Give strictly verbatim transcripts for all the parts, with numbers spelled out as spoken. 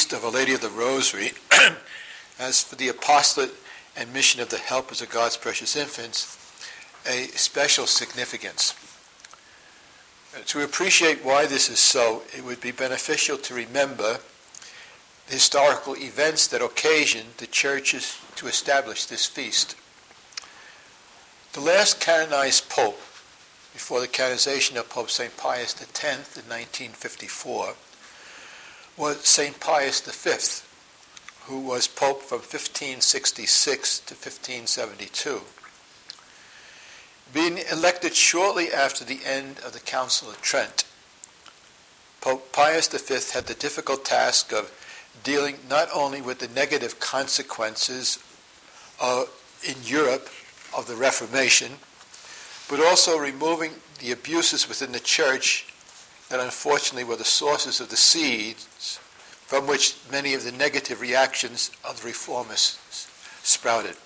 Feast of Our Lady of the Rosary has for the apostolate and mission of the helpers of God's precious infants a special significance. To appreciate why this is so, it would be beneficial to remember the historical events that occasioned the churches to establish this feast. The last canonized pope, before the canonization of Pope Saint Pius the tenth in nineteen fifty-four, was Saint Pius the fifth, who was pope from fifteen sixty-six to fifteen seventy-two. Being elected shortly after the end of the Council of Trent, Pope Pius the fifth had the difficult task of dealing not only with the negative consequences uh, in Europe of the Reformation, but also removing the abuses within the church that unfortunately were the sources of the seeds from which many of the negative reactions of the reformists sprouted.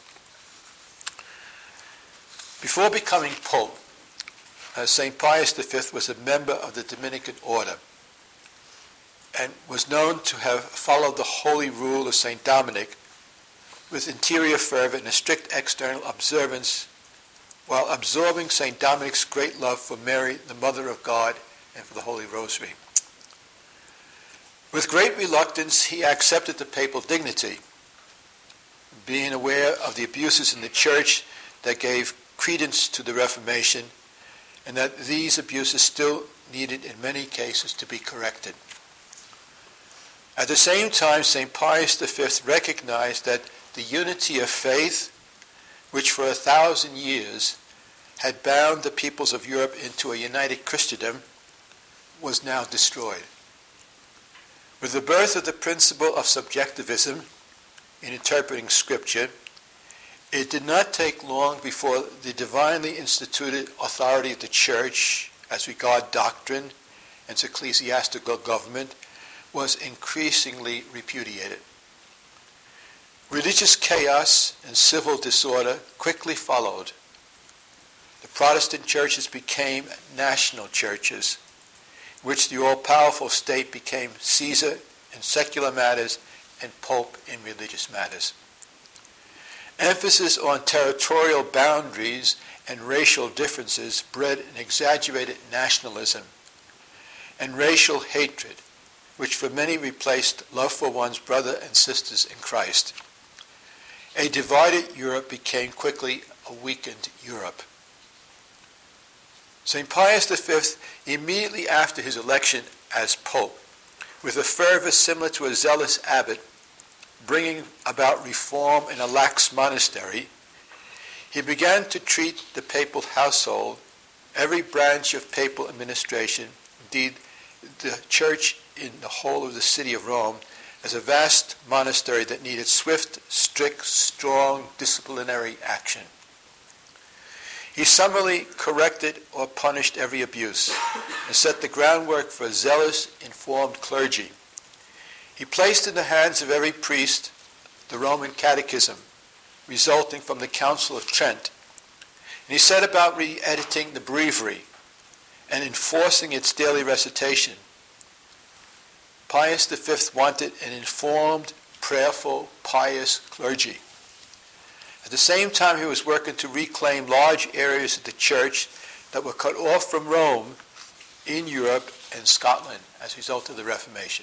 Before becoming Pope, uh, Saint Pius the fifth was a member of the Dominican order and was known to have followed the holy rule of Saint Dominic with interior fervor and a strict external observance, while absorbing Saint Dominic's great love for Mary, the Mother of God, and for the Holy Rosary. With great reluctance, he accepted the papal dignity, being aware of the abuses in the church that gave credence to the Reformation, and that these abuses still needed in many cases to be corrected. At the same time, Saint Pius the fifth recognized that the unity of faith, which for a thousand years had bound the peoples of Europe into a united Christendom, was now destroyed. With the birth of the principle of subjectivism in interpreting Scripture, it did not take long before the divinely instituted authority of the Church as regard doctrine and its ecclesiastical government was increasingly repudiated. Religious chaos and civil disorder quickly followed. The Protestant churches became national churches, in which the all-powerful state became Caesar in secular matters and Pope in religious matters. Emphasis on territorial boundaries and racial differences bred an exaggerated nationalism and racial hatred, which for many replaced love for one's brother and sisters in Christ. A divided Europe became quickly a weakened Europe. Saint Pius the fifth, immediately after his election as Pope, with a fervor similar to a zealous abbot, bringing about reform in a lax monastery, he began to treat the papal household, every branch of papal administration, indeed the church in the whole of the city of Rome, as a vast monastery that needed swift, strict, strong disciplinary action. He summarily corrected or punished every abuse and set the groundwork for a zealous, informed clergy. He placed in the hands of every priest the Roman Catechism, resulting from the Council of Trent, and he set about re-editing the Breviary and enforcing its daily recitation. Pius the fifth wanted an informed, prayerful, pious clergy. At the same time, he was working to reclaim large areas of the church that were cut off from Rome in Europe and Scotland as a result of the Reformation.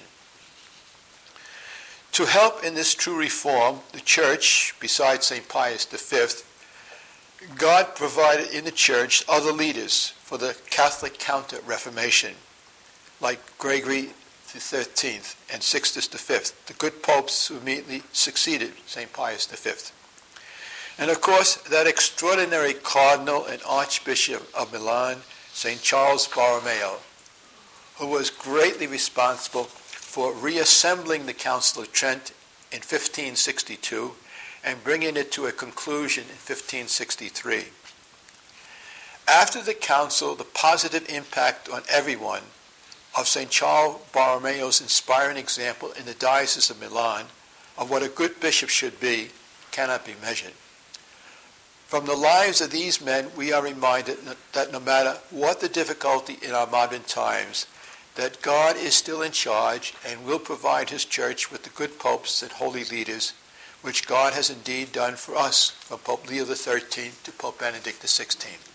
To help in this true reform, the church, besides Saint Pius the fifth, God provided in the church other leaders for the Catholic counter-Reformation, like Gregory the thirteenth and Sixtus the fifth, the good popes who immediately succeeded Saint Pius the fifth. And of course, that extraordinary cardinal and archbishop of Milan, Saint Charles Borromeo, who was greatly responsible for reassembling the Council of Trent in fifteen sixty-two and bringing it to a conclusion in fifteen sixty-three. After the council, the positive impact on everyone of Saint Charles Borromeo's inspiring example in the Diocese of Milan of what a good bishop should be cannot be measured. From the lives of these men, we are reminded that no matter what the difficulty in our modern times, that God is still in charge and will provide his church with the good popes and holy leaders, which God has indeed done for us, from Pope Leo the thirteenth to Pope Benedict the sixteenth.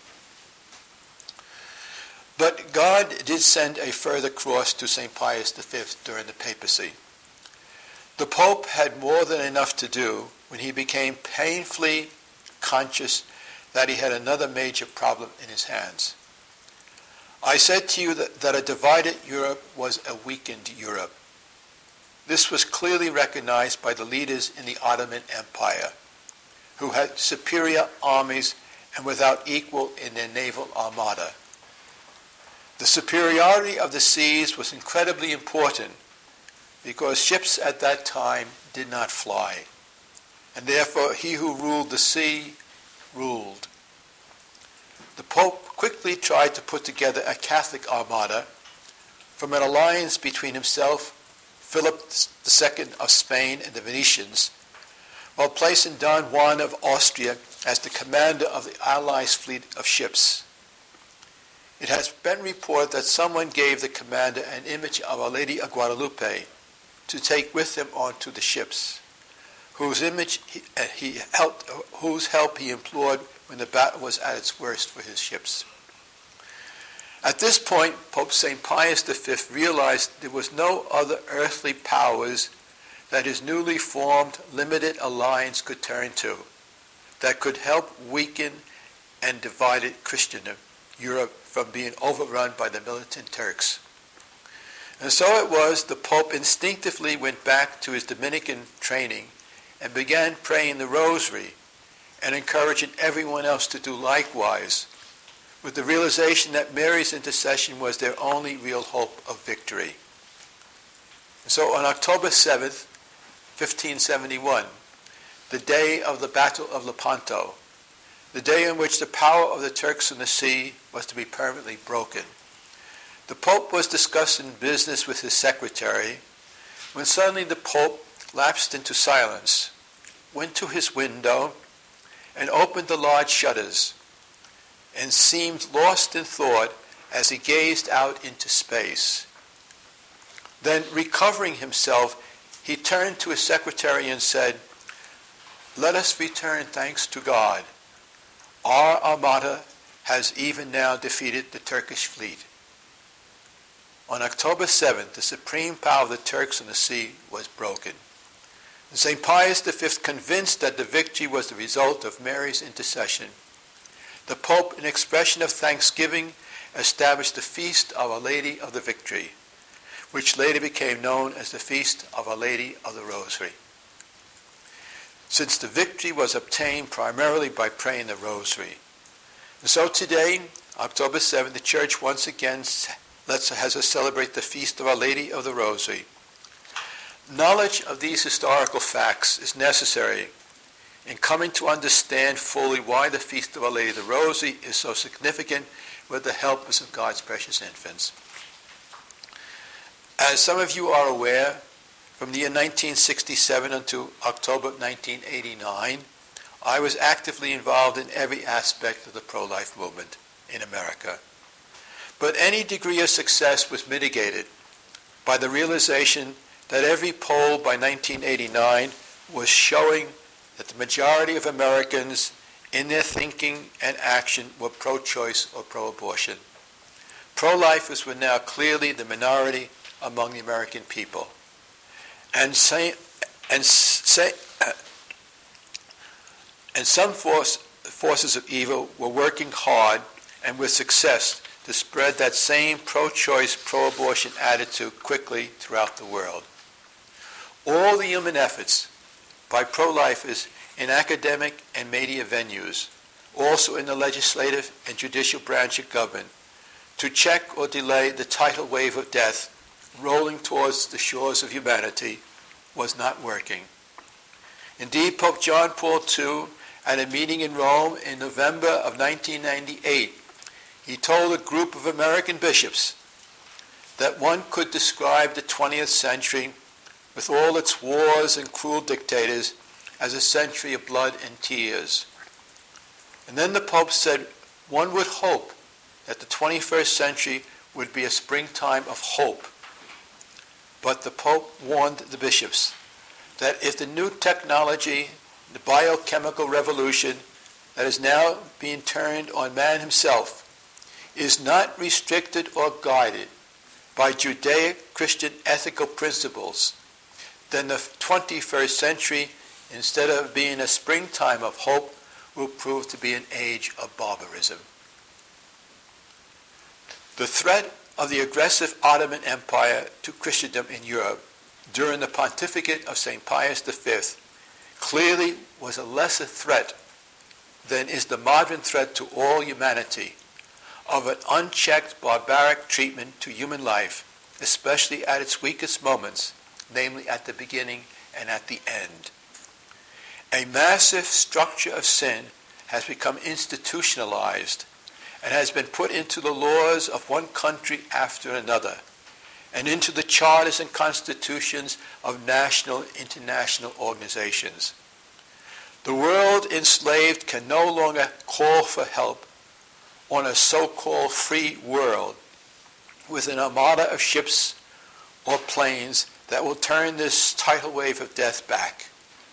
But God did send a further cross to Saint Pius the fifth during the papacy. The Pope had more than enough to do when he became painfully conscious that he had another major problem in his hands. I said to you that, that a divided Europe was a weakened Europe. This was clearly recognized by the leaders in the Ottoman Empire, who had superior armies and without equal in their naval armada. The superiority of the seas was incredibly important because ships at that time did not fly, and therefore he who ruled the sea ruled. The Pope quickly tried to put together a Catholic armada from an alliance between himself, Philip the Second of Spain, and the Venetians, while placing Don Juan of Austria as the commander of the Allies' fleet of ships. It has been reported that someone gave the commander an image of Our Lady of Guadalupe to take with him onto the ships, whose image he, uh, he helped, whose help he implored when the battle was at its worst for his ships. At this point, Pope Saint Pius the fifth realized there was no other earthly powers that his newly formed limited alliance could turn to that could help weaken and divided Christian Europe from being overrun by the militant Turks. And so it was the Pope instinctively went back to his Dominican training and began praying the Rosary and encouraging everyone else to do likewise, with the realization that Mary's intercession was their only real hope of victory. So on October seventh, fifteen seventy-one, the day of the Battle of Lepanto, the day in which the power of the Turks in the sea was to be permanently broken, the Pope was discussing business with his secretary when suddenly the Pope lapsed into silence, went to his window, and opened the large shutters, and seemed lost in thought as he gazed out into space. Then, recovering himself, he turned to his secretary and said, "Let us return thanks to God. Our armada has even now defeated the Turkish fleet." On October seventh, the supreme power of the Turks in the sea was broken. Saint Pius the fifth, convinced that the victory was the result of Mary's intercession, the Pope, in expression of thanksgiving, established the Feast of Our Lady of the Victory, which later became known as the Feast of Our Lady of the Rosary. Since the victory was obtained primarily by praying the Rosary. And so today, October seventh, the Church once again lets, has us celebrate the Feast of Our Lady of the Rosary. Knowledge of these historical facts is necessary in coming to understand fully why the Feast of Our Lady of the Rosary is so significant with the help of God's precious infants. As some of you are aware, from the year nineteen sixty-seven until October nineteen eighty-nine, I was actively involved in every aspect of the pro-life movement in America. But any degree of success was mitigated by the realization that every poll by nineteen eighty-nine was showing that the majority of Americans in their thinking and action were pro-choice or pro-abortion. Pro-lifers were now clearly the minority among the American people. And, say, and, say, and some force, forces of evil were working hard and with success to spread that same pro-choice, pro-abortion attitude quickly throughout the world. All the human efforts by pro-lifers in academic and media venues, also in the legislative and judicial branch of government, to check or delay the tidal wave of death rolling towards the shores of humanity, was not working. Indeed, Pope John Paul the Second, at a meeting in Rome in November of nineteen ninety-eight, he told a group of American bishops that one could describe the twentieth century with all its wars and cruel dictators as a century of blood and tears. And then the Pope said one would hope that the twenty-first century would be a springtime of hope. But the Pope warned the bishops that if the new technology, the biochemical revolution that is now being turned on man himself, is not restricted or guided by Judeo-Christian ethical principles, then the twenty-first century, instead of being a springtime of hope, will prove to be an age of barbarism. The threat of the aggressive Ottoman Empire to Christendom in Europe during the pontificate of Saint Pius the Fifth clearly was a lesser threat than is the modern threat to all humanity of an unchecked barbaric treatment to human life, especially at its weakest moments, namely at the beginning and at the end. A massive structure of sin has become institutionalized and has been put into the laws of one country after another, and into the charters and constitutions of national and international organizations. The world enslaved can no longer call for help on a so-called free world with an armada of ships or planes that will turn this tidal wave of death back.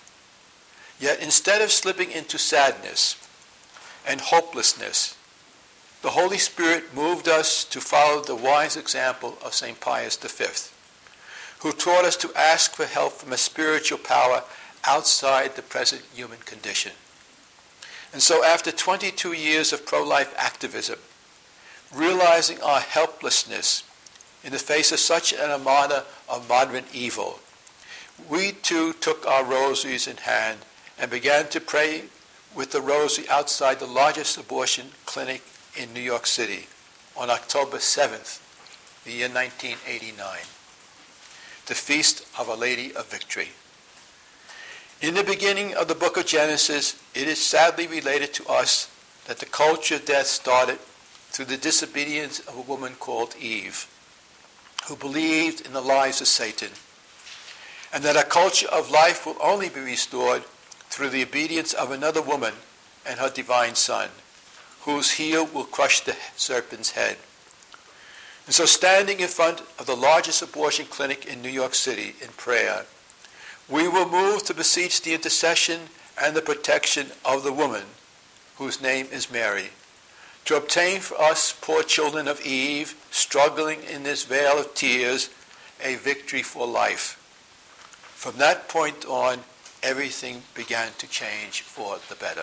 Yet instead of slipping into sadness and hopelessness, the Holy Spirit moved us to follow the wise example of Saint Pius the Fifth, who taught us to ask for help from a spiritual power outside the present human condition. And so after twenty-two years of pro-life activism, realizing our helplessness in the face of such an armada of modern evil, we too took our rosaries in hand and began to pray with the rosary outside the largest abortion clinic in New York City on October seventh, the year nineteen eighty-nine, the Feast of Our Lady of Victory. In the beginning of the book of Genesis, it is sadly related to us that the culture of death started through the disobedience of a woman called Eve, who believed in the lies of Satan, and that a culture of life will only be restored through the obedience of another woman and her divine Son, whose heel will crush the serpent's head. And so, standing in front of the largest abortion clinic in New York City in prayer, we will move to beseech the intercession and the protection of the woman, whose name is Mary, to obtain for us poor children of Eve, struggling in this vale of tears, a victory for life. From that point on, everything began to change for the better.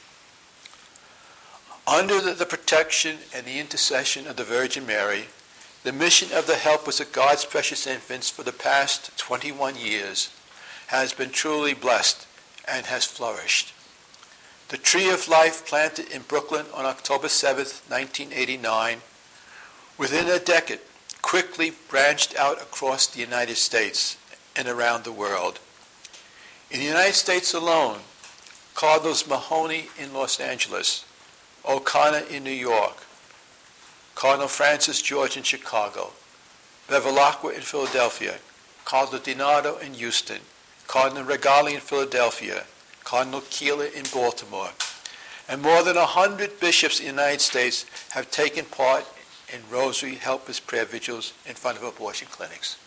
Under the, the protection and the intercession of the Virgin Mary, the mission of the helpers of God's precious infants for the past twenty-one years has been truly blessed and has flourished. The Tree of Life planted in Brooklyn on October seventh, nineteen eighty-nine, within a decade, quickly branched out across the United States and around the world. In the United States alone, Cardinals Mahoney in Los Angeles, O'Connor in New York, Cardinal Francis George in Chicago, Bevilacqua in Philadelphia, Cardinal DiNardo in Houston, Cardinal Regali in Philadelphia, Cardinal Keeler in Baltimore, and more than a hundred bishops in the United States have taken part in Rosary Helpers prayer vigils in front of abortion clinics.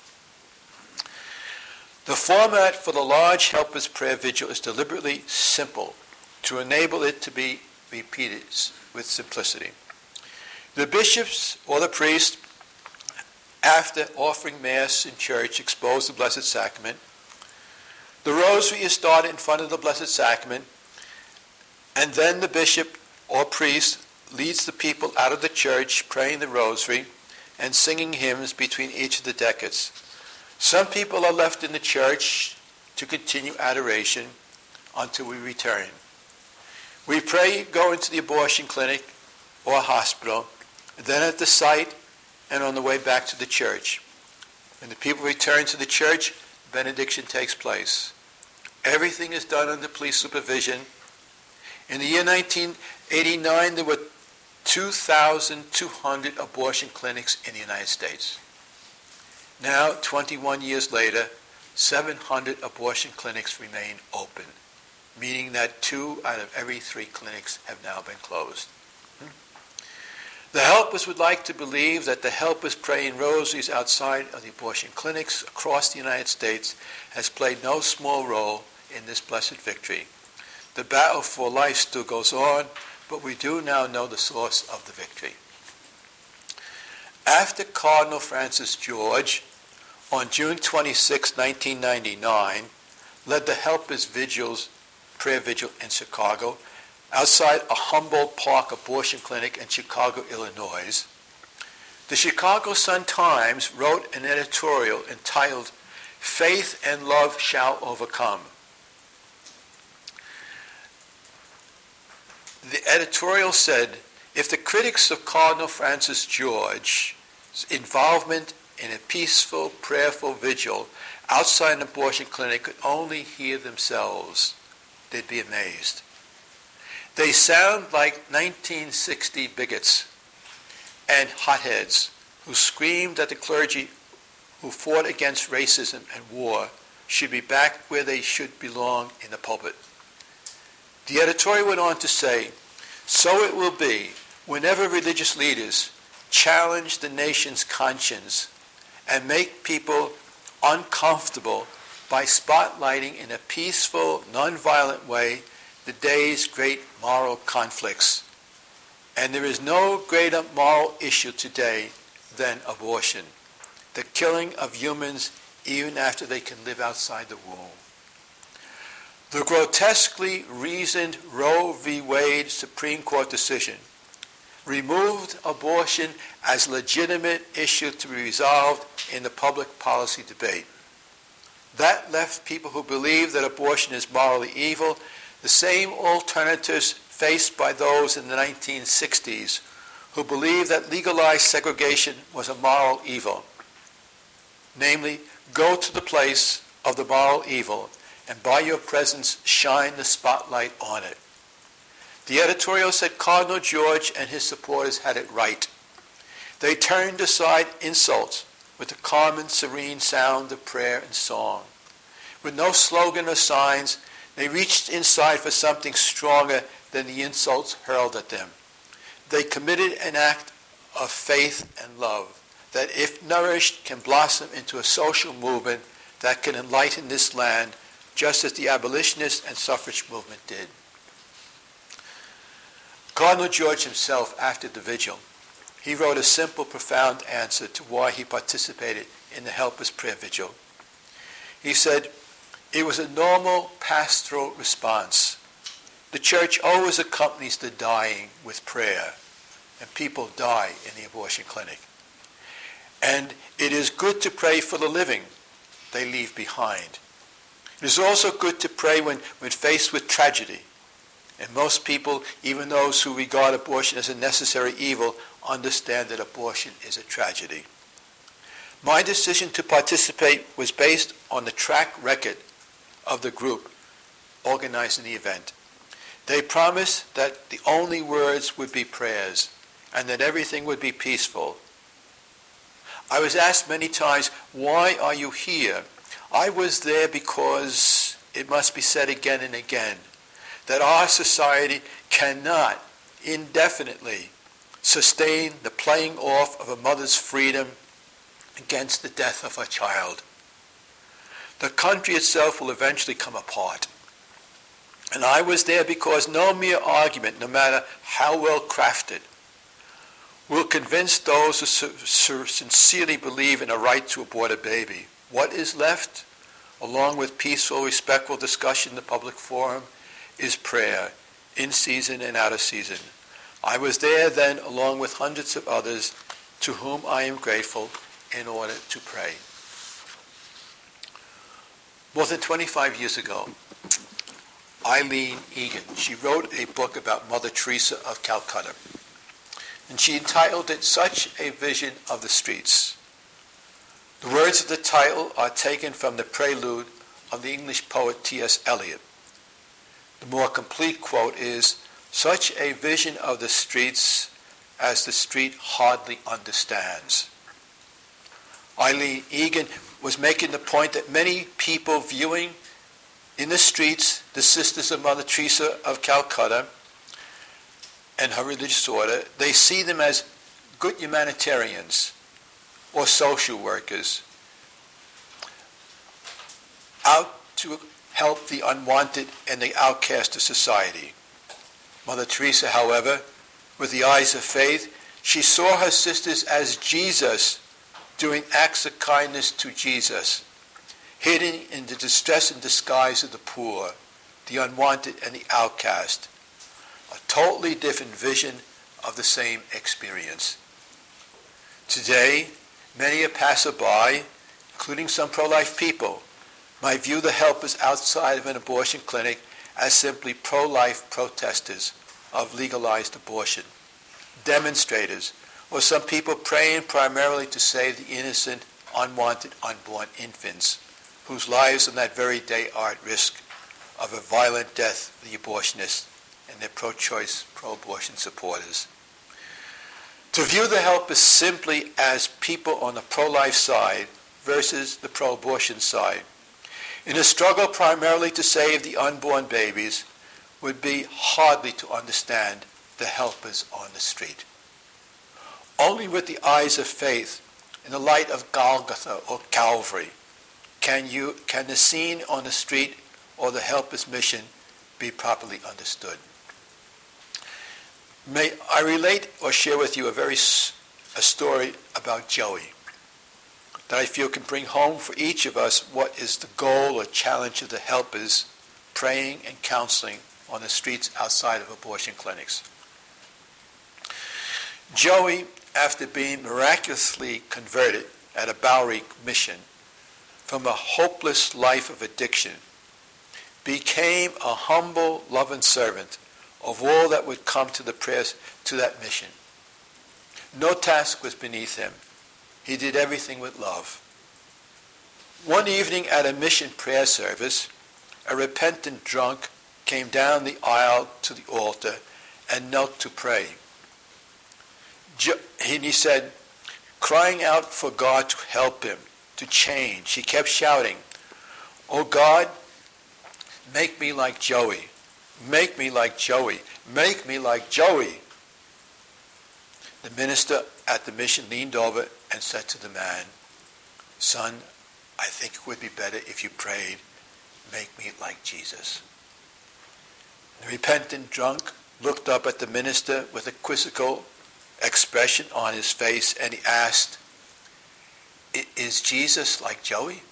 The format for the large Helpers prayer vigil is deliberately simple to enable it to be repeated with simplicity. The bishops or the priest, after offering Mass in church, expose the Blessed Sacrament. The rosary is started in front of the Blessed Sacrament, and then the bishop or priest leads the people out of the church praying the rosary and singing hymns between each of the decades. Some people are left in the church to continue adoration until we return. We pray, go into the abortion clinic or hospital, then at the site and on the way back to the church. When the people return to the church, benediction takes place. Everything is done under police supervision. In the year nineteen eighty-nine, there were two thousand two hundred abortion clinics in the United States. Now, twenty-one years later, seven hundred abortion clinics remain open, meaning that two out of every three clinics have now been closed. The helpers would like to believe that the helpers praying rosaries outside of the abortion clinics across the United States has played no small role in this blessed victory. The battle for life still goes on, but we do now know the source of the victory. After Cardinal Francis George, on June twenty-sixth, nineteen ninety-nine, led the Helpers Vigils, prayer vigil in Chicago, outside a Humboldt Park abortion clinic in Chicago, Illinois, the Chicago Sun-Times wrote an editorial entitled, "Faith and Love Shall Overcome." The editorial said, if the critics of Cardinal Francis George's involvement in a peaceful, prayerful vigil outside an abortion clinic could only hear themselves, they'd be amazed. They sound like nineteen sixty bigots and hotheads who screamed that the clergy who fought against racism and war should be back where they should belong, in the pulpit. The editorial went on to say, so it will be whenever religious leaders challenge the nation's conscience and make people uncomfortable by spotlighting in a peaceful, nonviolent way the day's great moral conflicts. And there is no greater moral issue today than abortion, the killing of humans even after they can live outside the womb. The grotesquely reasoned Roe v. Wade Supreme Court decision removed abortion as a legitimate issue to be resolved in the public policy debate. That left people who believe that abortion is morally evil the same alternatives faced by those in the nineteen sixties who believed that legalized segregation was a moral evil. Namely, go to the place of the moral evil and by your presence shine the spotlight on it. The editorial said Cardinal George and his supporters had it right. They turned aside insults with the calm and serene sound of prayer and song. With no slogan or signs, they reached inside for something stronger than the insults hurled at them. They committed an act of faith and love that, if nourished, can blossom into a social movement that can enlighten this land, just as the abolitionist and suffrage movement did. Cardinal George himself, after the vigil, he wrote a simple, profound answer to why he participated in the Helpers Prayer Vigil. He said, it was a normal pastoral response. The church always accompanies the dying with prayer, and people die in the abortion clinic. And it is good to pray for the living they leave behind. It is also good to pray when, when faced with tragedy. And most people, even those who regard abortion as a necessary evil, understand that abortion is a tragedy. My decision to participate was based on the track record of the group organizing the event. They promised that the only words would be prayers and that everything would be peaceful. I was asked many times, why are you here? I was there because, it must be said again and again, that our society cannot indefinitely sustain the playing off of a mother's freedom against the death of her child. The country itself will eventually come apart. And I was there because no mere argument, no matter how well crafted, will convince those who sincerely believe in a right to abort a baby. What is left, along with peaceful, respectful discussion in the public forum, is prayer, in season and out of season. I was there then, along with hundreds of others, to whom I am grateful, in order to pray. More than twenty-five years ago, Eileen Egan, she wrote a book about Mother Teresa of Calcutta, and she entitled it Such a Vision of the Streets. The words of the title are taken from the prelude of the English poet T S Eliot. The more complete quote is, such a vision of the streets as the street hardly understands. Eileen Egan was making the point that many people viewing in the streets the sisters of Mother Teresa of Calcutta and her religious order, they see them as good humanitarians or social workers out to help the unwanted and the outcast of society. Mother Teresa, however, with the eyes of faith, she saw her sisters as Jesus doing acts of kindness to Jesus, hidden in the distress and disguise of the poor, the unwanted, and the outcast. A totally different vision of the same experience. Today, many a passerby, including some pro-life people, might view the helpers outside of an abortion clinic as simply pro-life protesters of legalized abortion, demonstrators, or some people praying primarily to save the innocent, unwanted, unborn infants, whose lives on that very day are at risk of a violent death for the abortionists and their pro-choice, pro-abortion supporters. To view the helpers simply as people on the pro-life side versus the pro-abortion side, in a struggle primarily to save the unborn babies, would be hardly to understand the helpers on the street. Only with the eyes of faith, in the light of Golgotha or Calvary, can you can the scene on the street or the helper's mission be properly understood. May I relate or share with you a very a story about Joey that I feel can bring home for each of us what is the goal or challenge of the helpers praying and counseling on the streets outside of abortion clinics. Joey, after being miraculously converted at a Bowery mission from a hopeless life of addiction, became a humble, loving servant of all that would come to the prayers to that mission. No task was beneath him. He did everything with love. One evening at a mission prayer service, a repentant drunk came down the aisle to the altar and knelt to pray. And he said, crying out for God to help him, to change. He kept shouting, "Oh God, make me like Joey. Make me like Joey. Make me like Joey." The minister at the mission leaned over and said to the man, "Son, I think it would be better if you prayed, make me like Jesus." The repentant drunk looked up at the minister with a quizzical expression on his face, and he asked, "Is Jesus like Joey?"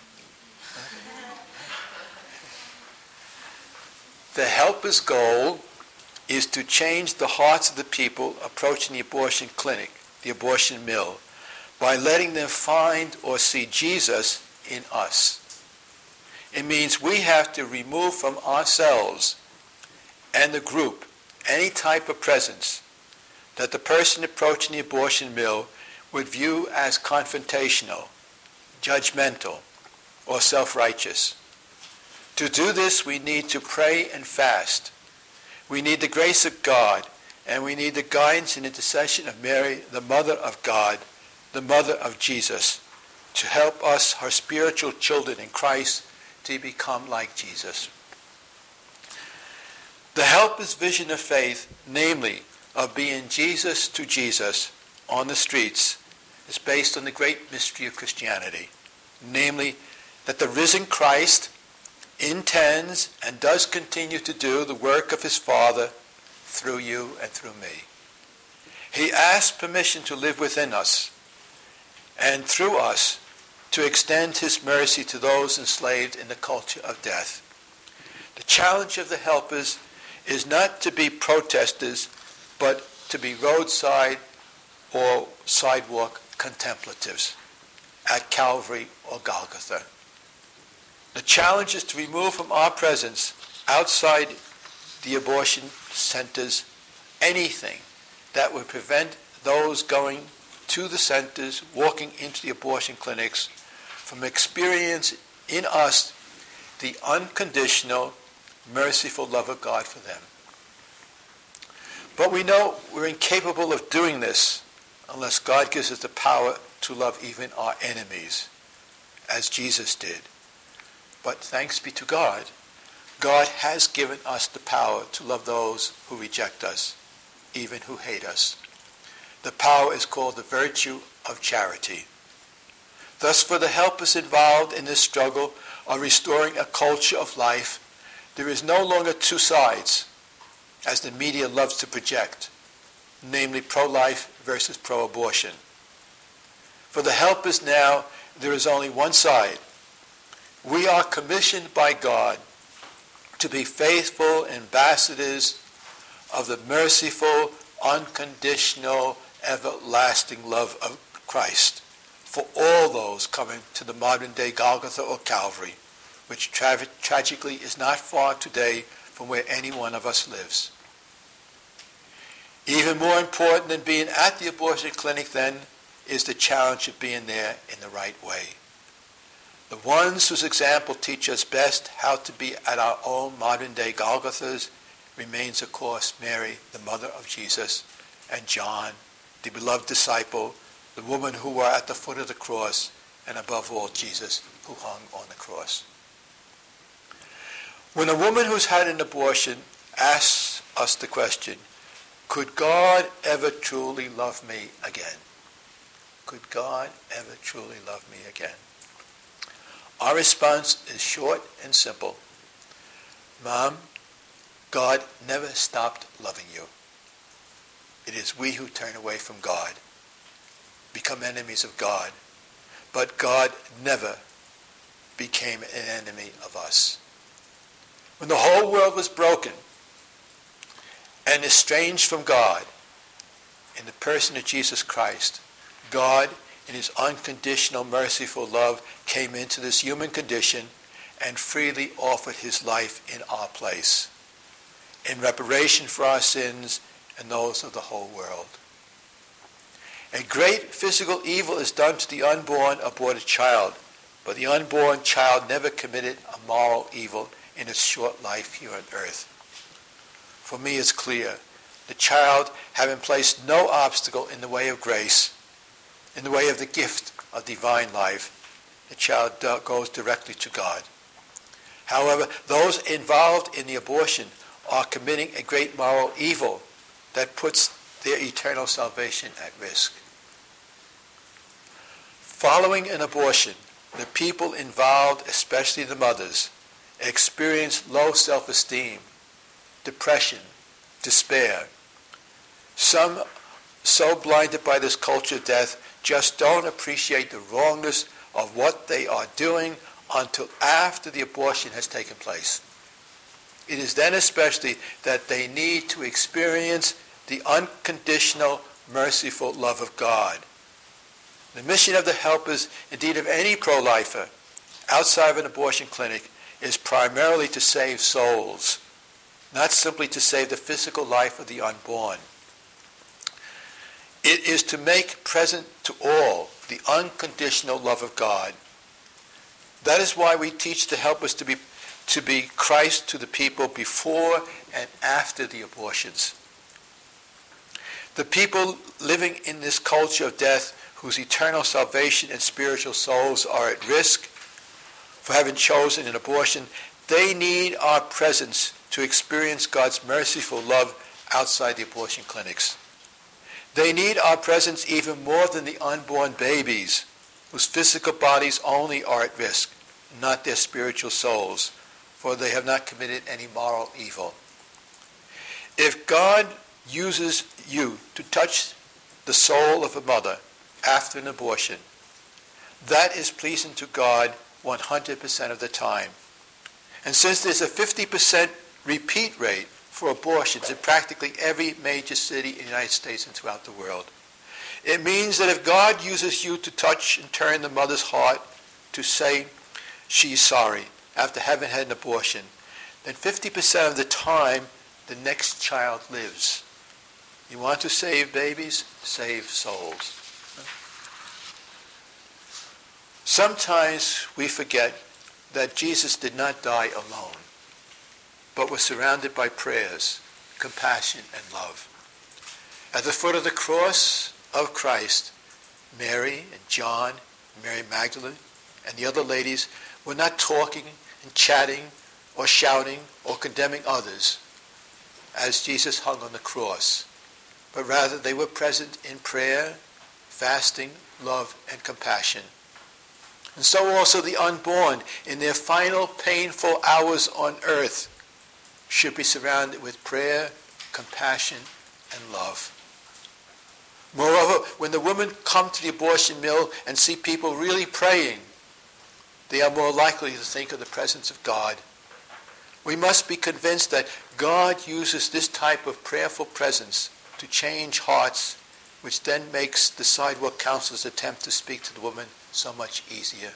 The helper's goal is to change the hearts of the people approaching the abortion clinic, the abortion mill, by letting them find or see Jesus in us. It means we have to remove from ourselves and the group any type of presence that the person approaching the abortion mill would view as confrontational, judgmental, or self-righteous. To do this, we need to pray and fast. We need the grace of God, and we need the guidance and intercession of Mary, the Mother of God, the Mother of Jesus, to help us, her spiritual children in Christ, to become like Jesus. The helper's vision of faith, namely of being Jesus to Jesus on the streets, is based on the great mystery of Christianity, namely that the risen Christ intends and does continue to do the work of his Father through you and through me. He asks permission to live within us and through us to extend his mercy to those enslaved in the culture of death. The challenge of the helpers is not to be protesters, but to be roadside or sidewalk contemplatives at Calvary or Golgotha. The challenge is to remove from our presence outside the abortion centers anything that would prevent those going to the centers, walking into the abortion clinics, from experiencing in us the unconditional, merciful love of God for them. But we know we're incapable of doing this unless God gives us the power to love even our enemies, as Jesus did. But thanks be to God, God has given us the power to love those who reject us, even who hate us. The power is called the virtue of charity. Thus, for the helpers involved in this struggle of restoring a culture of life, there is no longer two sides, as the media loves to project, namely pro-life versus pro-abortion. For the helpers now, there is only one side. We are commissioned by God to be faithful ambassadors of the merciful, unconditional, everlasting love of Christ for all those coming to the modern-day Golgotha or Calvary, which tra- tragically is not far today from where any one of us lives. Even more important than being at the abortion clinic, then, is the challenge of being there in the right way. The ones whose example teach us best how to be at our own modern-day Golgothas remains, of course, Mary, the mother of Jesus, and John, the beloved disciple, the woman who were at the foot of the cross, and above all, Jesus, who hung on the cross. When a woman who's had an abortion asks us the question, could God ever truly love me again? Could God ever truly love me again? Our response is short and simple. Mom, God never stopped loving you. It is we who turn away from God, become enemies of God, but God never became an enemy of us. When the whole world was broken and estranged from God, in the person of Jesus Christ, God, in his unconditional, merciful love, came into this human condition and freely offered his life in our place, in reparation for our sins and those of the whole world. A great physical evil is done to the unborn, aborted child, but the unborn child never committed a moral evil in its short life here on earth. For me, it's clear. The child, having placed no obstacle in the way of grace, in the way of the gift of divine life, the child goes directly to God. However, those involved in the abortion are committing a great moral evil that puts their eternal salvation at risk. Following an abortion, the people involved, especially the mothers, experience low self-esteem, depression, despair. Some, so blinded by this culture of death, just don't appreciate the wrongness of what they are doing until after the abortion has taken place. It is then especially that they need to experience the unconditional, merciful love of God. The mission of the helpers, indeed of any pro-lifer, outside of an abortion clinic, is primarily to save souls, not simply to save the physical life of the unborn. It is to make present to all the unconditional love of God. That is why we teach the helpers to be, to be Christ to the people before and after the abortions. The people living in this culture of death, whose eternal salvation and spiritual souls are at risk for having chosen an abortion, they need our presence to experience God's merciful love outside the abortion clinics. They need our presence even more than the unborn babies, whose physical bodies only are at risk, not their spiritual souls, for they have not committed any moral evil. If God uses you to touch the soul of a mother after an abortion, that is pleasing to God one hundred percent of the time. And since there's a fifty percent repeat rate for abortions in practically every major city in the United States and throughout the world, it means that if God uses you to touch and turn the mother's heart to say she's sorry after having had an abortion, then fifty percent of the time the next child lives. You want to save babies? Save souls. Sometimes we forget that Jesus did not die alone, but was surrounded by prayers, compassion, and love. At the foot of the cross of Christ, Mary and John, Mary Magdalene, and the other ladies were not talking and chatting or shouting or condemning others as Jesus hung on the cross. but rather they were present in prayer, fasting, love, and compassion. And so also the unborn, in their final painful hours on earth, should be surrounded with prayer, compassion, and love. Moreover, when the women come to the abortion mill and see people really praying, they are more likely to think of the presence of God. We must be convinced that God uses this type of prayerful presence to change hearts, which then makes the sidewalk counselor's attempt to speak to the woman so much easier.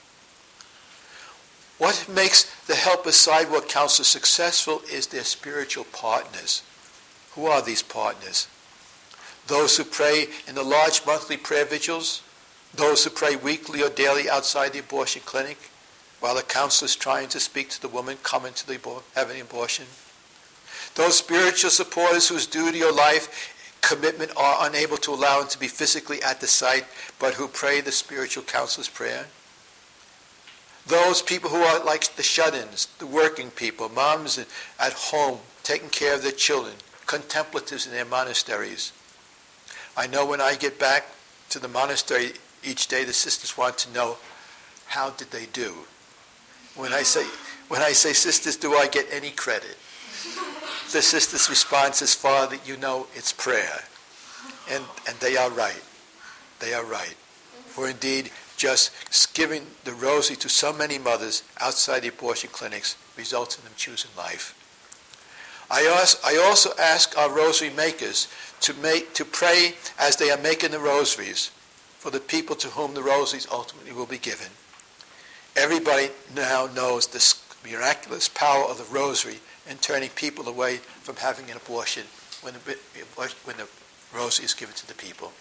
What makes the helper sidewalk counselor successful is their spiritual partners. Who are these partners? Those who pray in the large monthly prayer vigils, those who pray weekly or daily outside the abortion clinic, while the counselor is trying to speak to the woman coming to the abor- having an abortion. Those spiritual supporters whose duty or life commitment are unable to allow them to be physically at the site, but who pray the spiritual counselor's prayer. Those people who are like the shut-ins, the working people, moms at home, taking care of their children, contemplatives in their monasteries. I know when I get back to the monastery each day, the sisters want to know, how did they do? When I say, when I say, sisters, do I get any credit? The sisters' response is, Father, you know it's prayer. And, and they are right. They are right. For indeed, just giving the rosary to so many mothers outside the abortion clinics results in them choosing life. I also, I also ask our rosary makers to make to pray as they are making the rosaries for the people to whom the rosaries ultimately will be given. Everybody now knows the miraculous power of the rosary in turning people away from having an abortion when the, when the rosary is given to the people.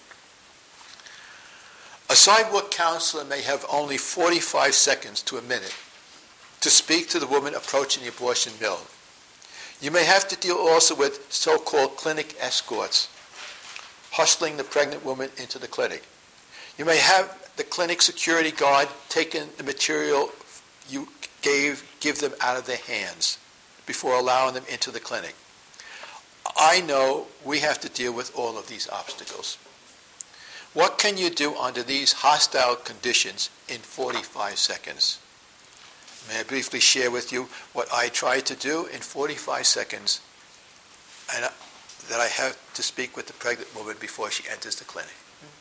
A sidewalk counselor may have only forty-five seconds to a minute to speak to the woman approaching the abortion mill. You may have to deal also with so-called clinic escorts, hustling the pregnant woman into the clinic. You may have the clinic security guard taking the material you gave, give them out of their hands before allowing them into the clinic. I know we have to deal with all of these obstacles. What can you do under these hostile conditions in forty-five seconds? May I briefly share with you what I try to do in forty-five seconds and that I have to speak with the pregnant woman before she enters the clinic.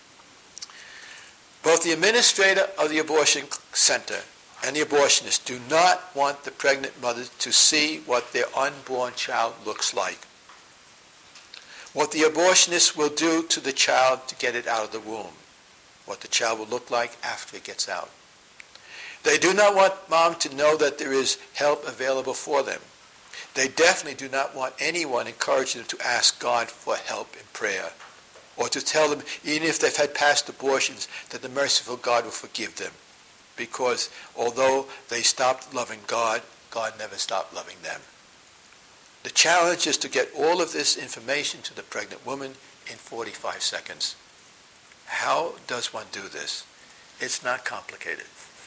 Both the administrator of the abortion center and the abortionist do not want the pregnant mother to see what their unborn child looks like. What the abortionist will do to the child to get it out of the womb. What the child will look like after it gets out. They do not want mom to know that there is help available for them. They definitely do not want anyone encouraging them to ask God for help in prayer, or to tell them, even if they've had past abortions, that the merciful God will forgive them. Because although they stopped loving God, God never stopped loving them. The challenge is to get all of this information to the pregnant woman in forty-five seconds. How does one do this? It's not complicated.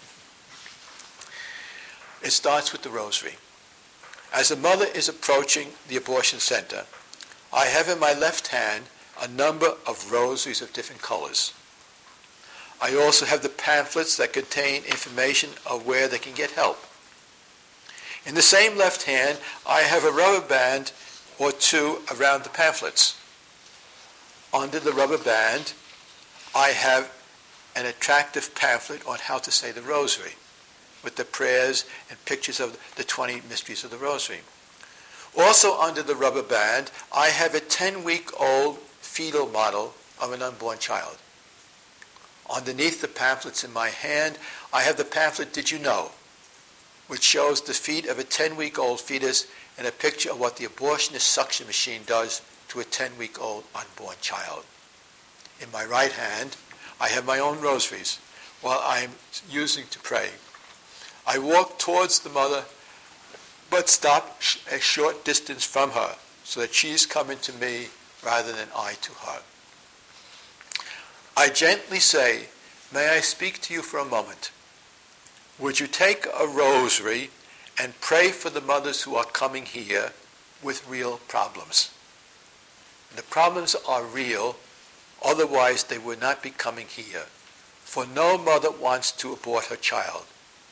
It starts with the rosary. As the mother is approaching the abortion center, I have in my left hand a number of rosaries of different colors. I also have the pamphlets that contain information of where they can get help. In the same left hand, I have a rubber band or two around the pamphlets. Under the rubber band, I have an attractive pamphlet on how to say the rosary, with the prayers and pictures of the twenty mysteries of the rosary. Also under the rubber band, I have a ten-week-old fetal model of an unborn child. Underneath the pamphlets in my hand, I have the pamphlet, Did You Know?, which shows the feet of a ten-week-old fetus and a picture of what the abortionist suction machine does to a ten-week-old unborn child. In my right hand, I have my own rosaries, while I am using to pray. I walk towards the mother, but stop a short distance from her, so that she's coming to me rather than I to her. I gently say, May I speak to you for a moment? Would you take a rosary and pray for the mothers who are coming here with real problems? The problems are real, otherwise they would not be coming here. For no mother wants to abort her child.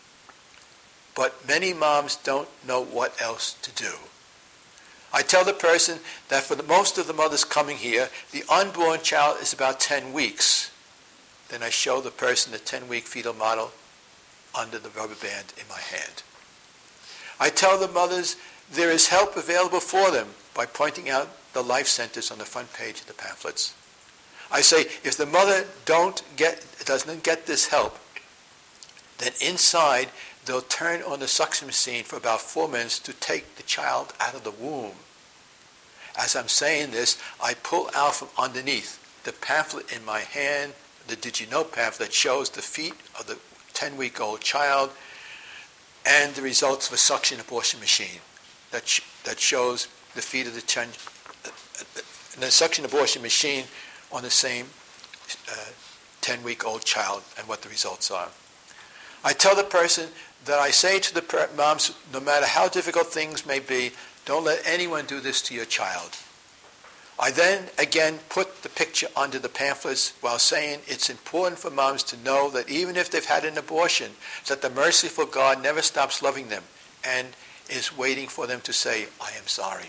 But many moms don't know what else to do. I tell the person that for the, most of the mothers coming here, the unborn child is about ten weeks. Then I show the person the ten-week fetal model under the rubber band in my hand. I tell the mothers there is help available for them by pointing out the life centers on the front page of the pamphlets. I say if the mother don't get, doesn't get this help, then inside they'll turn on the suction machine for about four minutes to take the child out of the womb. As I'm saying this, I pull out from underneath the pamphlet in my hand, the Did You Know pamphlet that shows the feet of the ten-week-old child and the results of a suction abortion machine that sh- that shows the feet of the ten, uh, the suction abortion machine on the same uh, ten-week-old child and what the results are. I tell the person that I say to the per- moms, no matter how difficult things may be, don't let anyone do this to your child. I then again put the picture under the pamphlets while saying it's important for moms to know that even if they've had an abortion, that the merciful God never stops loving them and is waiting for them to say, I am sorry.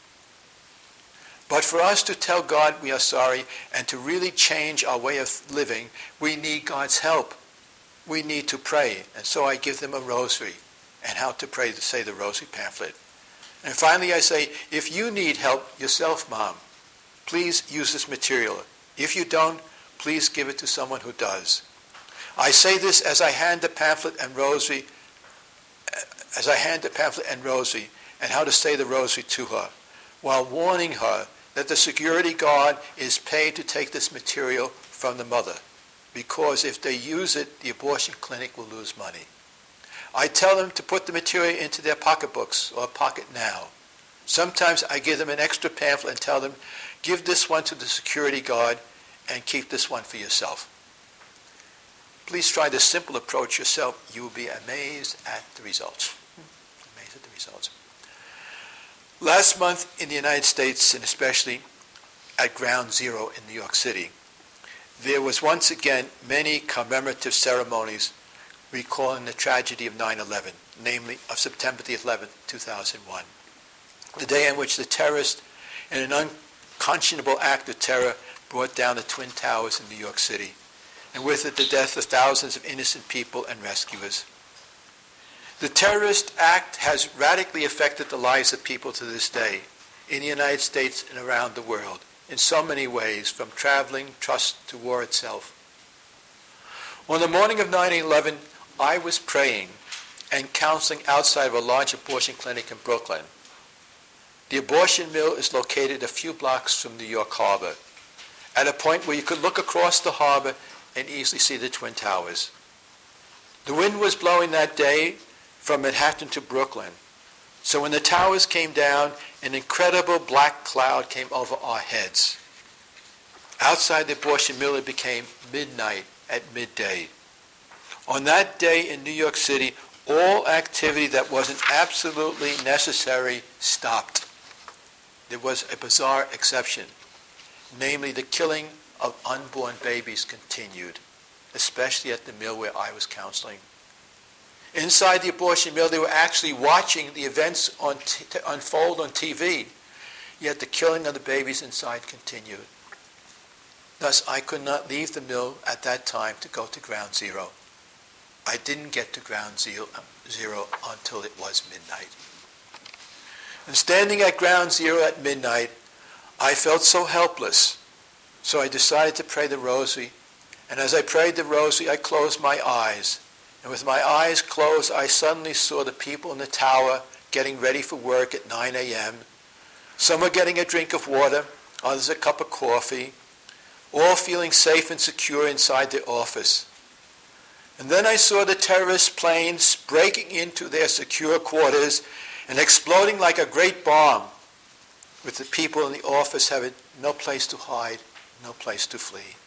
But for us to tell God we are sorry and to really change our way of living, we need God's help. We need to pray. And so I give them a rosary and how to pray to say the rosary pamphlet. And finally I say, if you need help yourself, Mom, please use this material. If you don't, please give it to someone who does. I say this as I hand the pamphlet and rosary, as I hand the pamphlet and rosary, and how to say the rosary to her, while warning her that the security guard is paid to take this material from the mother, because if they use it, the abortion clinic will lose money. I tell them to put the material into their pocketbooks or pocket now. Sometimes I give them an extra pamphlet and tell them, give this one to the security guard and keep this one for yourself. Please try this simple approach yourself. You will be amazed at the results. Amazed at the results. Last month in the United States, and especially at Ground Zero in New York City, there was once again many commemorative ceremonies recalling the tragedy of nine eleven, namely of September the eleventh, two thousand one, the day on which the terrorists, in an unconscionable act of terror, brought down the Twin Towers in New York City, and with it the death of thousands of innocent people and rescuers. The terrorist act has radically affected the lives of people to this day, in the United States and around the world, in so many ways, from traveling trust to war itself. On the morning of nine eleven, I was praying and counseling outside of a large abortion clinic in Brooklyn. The abortion mill is located a few blocks from New York Harbor, at a point where you could look across the harbor and easily see the Twin Towers. The wind was blowing that day from Manhattan to Brooklyn, so when the towers came down, an incredible black cloud came over our heads. Outside the abortion mill, it became midnight at midday. On that day in New York City, all activity that wasn't absolutely necessary stopped. There was a bizarre exception, namely the killing of unborn babies continued, especially at the mill where I was counseling. Inside the abortion mill, they were actually watching the events on t- to unfold on T V, yet the killing of the babies inside continued. Thus, I could not leave the mill at that time to go to Ground Zero. I didn't get to Ground Zero, zero until it was midnight. And standing at Ground Zero at midnight, I felt so helpless. So I decided to pray the rosary. And as I prayed the rosary, I closed my eyes. And with my eyes closed, I suddenly saw the people in the tower getting ready for work at nine a.m. Some were getting a drink of water, others a cup of coffee, all feeling safe and secure inside their office. And then I saw the terrorist planes breaking into their secure quarters and exploding like a great bomb, with the people in the office having no place to hide, no place to flee.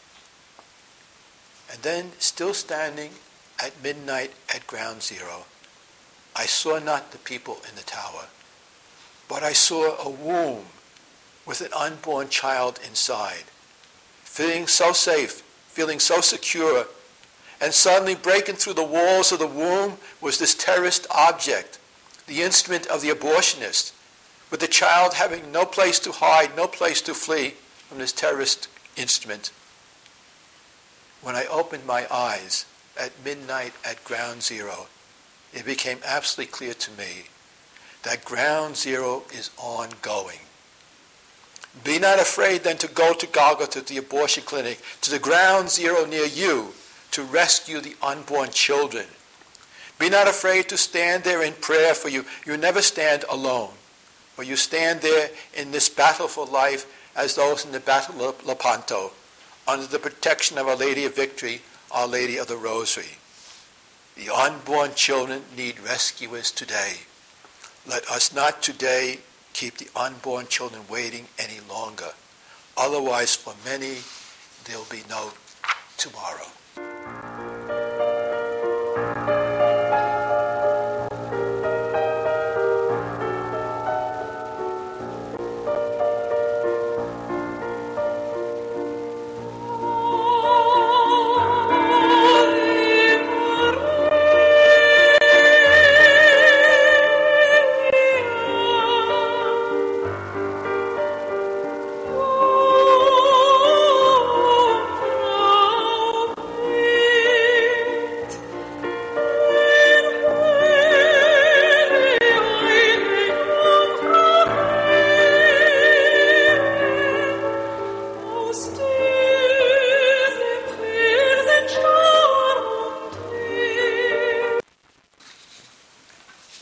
And then, still standing at midnight at Ground Zero, I saw not the people in the tower, but I saw a womb with an unborn child inside, feeling so safe, feeling so secure, and suddenly breaking through the walls of the womb was this terrorist object, the instrument of the abortionist, with the child having no place to hide, no place to flee from this terrorist instrument. When I opened my eyes at midnight at Ground Zero, it became absolutely clear to me that Ground Zero is ongoing. Be not afraid then to go to Golgotha, to the abortion clinic, to the Ground Zero near you, to rescue the unborn children. Be not afraid to stand there in prayer, for you, you never stand alone. For you stand there in this battle for life as those in the Battle of Lepanto, under the protection of Our Lady of Victory, Our Lady of the Rosary. The unborn children need rescuers today. Let us not today keep the unborn children waiting any longer. Otherwise, for many, there will be no tomorrow.